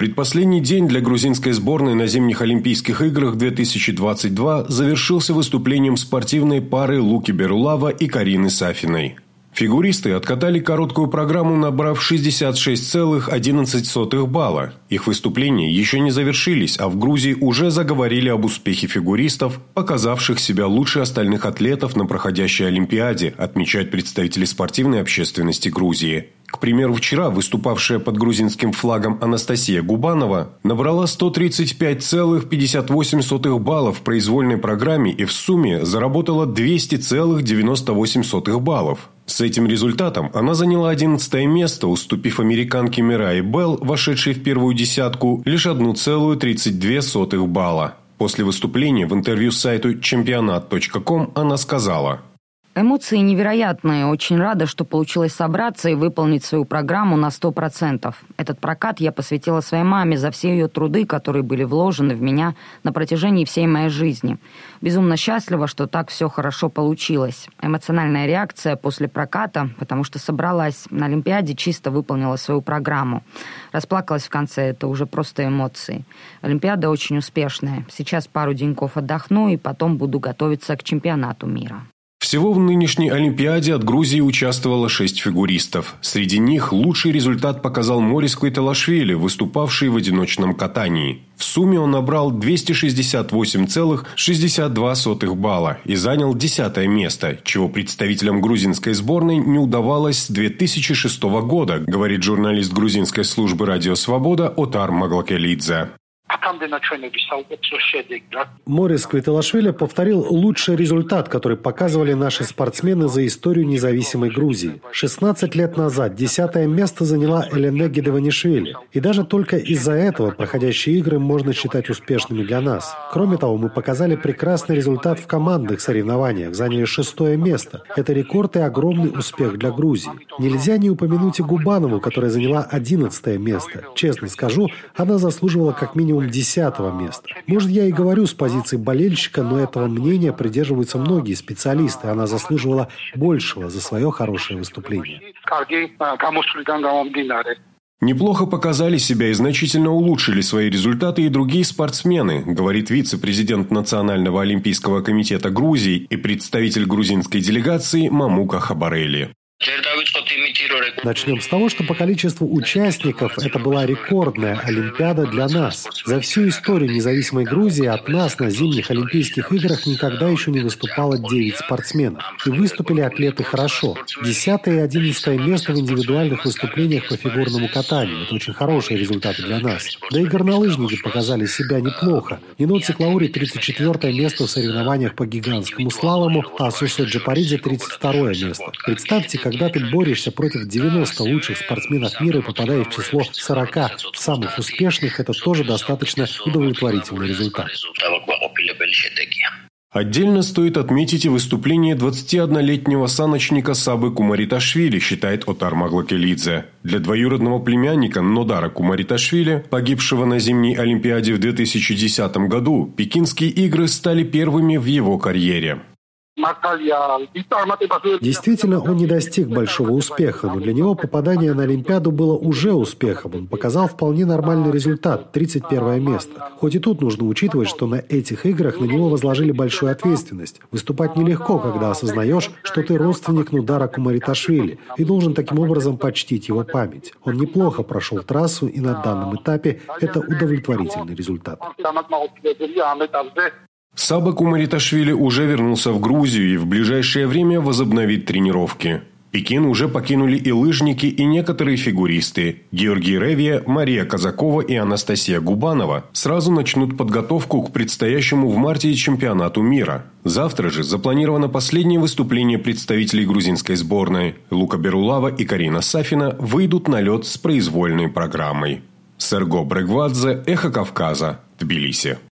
Предпоследний день для грузинской сборной на зимних Олимпийских играх 2022 завершился выступлением спортивной пары Луки Берулава и Карины Сафиной. Фигуристы откатали короткую программу, набрав 66,11 балла. Их выступления еще не завершились, а в Грузии уже заговорили об успехе фигуристов, показавших себя лучше остальных атлетов на проходящей Олимпиаде, отмечают представители спортивной общественности Грузии. К примеру, вчера выступавшая под грузинским флагом Анастасия Губанова набрала 135,58 балла в произвольной программе и в сумме заработала 200,98 баллов. С этим результатом она заняла 11-е место, уступив американке Мирае Белл, вошедшей в первую десятку, лишь 1,32 балла. После выступления в интервью сайту championat.com она сказала: «Эмоции невероятные. Очень рада, что получилось собраться и выполнить свою программу на 100%. Этот прокат я посвятила своей маме за все ее труды, которые были вложены в меня на протяжении всей моей жизни. Безумно счастлива, что так все хорошо получилось. Эмоциональная реакция после проката, потому что собралась на Олимпиаде, чисто выполнила свою программу. Расплакалась в конце, это уже просто эмоции. Олимпиада очень успешная. Сейчас пару деньков отдохну и потом буду готовиться к чемпионату мира». Всего в нынешней Олимпиаде от Грузии участвовало 6 фигуристов. Среди них лучший результат показал Морис Квиталашвили, выступавший в одиночном катании. В сумме он набрал 268,62 балла и занял 10-е место, чего представителям грузинской сборной не удавалось с 2006 года, говорит журналист грузинской службы «Радио Свобода» Отар Маглакелидзе. Морис Квиталашвили повторил лучший результат, который показывали наши спортсмены за историю независимой Грузии. 16 лет назад 10-е место заняла Элене Гедеванишвили. И даже только из-за этого проходящие игры можно считать успешными для нас. Кроме того, мы показали прекрасный результат в командных соревнованиях, заняли 6-е место. Это рекорд и огромный успех для Грузии. Нельзя не упомянуть и Губанову, которая заняла 11-е место. Честно скажу, она заслуживала как минимум 10-го места. Может, я и говорю с позиции болельщика, но этого мнения придерживаются многие специалисты. Она заслуживала большего за свое хорошее выступление. Неплохо показали себя и значительно улучшили свои результаты и другие спортсмены, говорит вице-президент Национального олимпийского комитета Грузии и представитель грузинской делегации Мамука Хабарели. Начнем с того, что по количеству участников это была рекордная Олимпиада для нас. За всю историю независимой Грузии от нас на зимних Олимпийских играх никогда еще не выступало 9 спортсменов. И выступили атлеты хорошо. 10-е и 11-е место в индивидуальных выступлениях по фигурному катанию. Это очень хорошие результаты для нас. Да и горнолыжники показали себя неплохо. Нинот Циклаури 34-е место в соревнованиях по гигантскому слалому, а Сусо Джапаридзе 32-е место. Представьте, когда ты борешься против 90 лучших спортсменов мира и попадаешь в число 40 самых успешных, это тоже достаточно удовлетворительный результат. Отдельно стоит отметить и выступление 21-летнего саночника Сабы Кумариташвили, считает Отар Маглакелидзе. Для двоюродного племянника Нодара Кумариташвили, погибшего на зимней Олимпиаде в 2010 году, Пекинские игры стали первыми в его карьере. Действительно, он не достиг большого успеха, но для него попадание на Олимпиаду было уже успехом. Он показал вполне нормальный результат – 31-е место. Хоть и тут нужно учитывать, что на этих играх на него возложили большую ответственность. Выступать нелегко, когда осознаешь, что ты родственник Нодара Кумариташвили и должен таким образом почтить его память. Он неплохо прошел трассу, и на данном этапе это удовлетворительный результат. Саба Кумариташвили уже вернулся в Грузию и в ближайшее время возобновит тренировки. Пекин уже покинули и лыжники, и некоторые фигуристы. Георгий Ревия, Мария Казакова и Анастасия Губанова сразу начнут подготовку к предстоящему в марте чемпионату мира. Завтра же запланировано последнее выступление представителей грузинской сборной. Лука Берулава и Карина Сафина выйдут на лед с произвольной программой. Серго Брегвадзе, Эхо Кавказа, Тбилиси.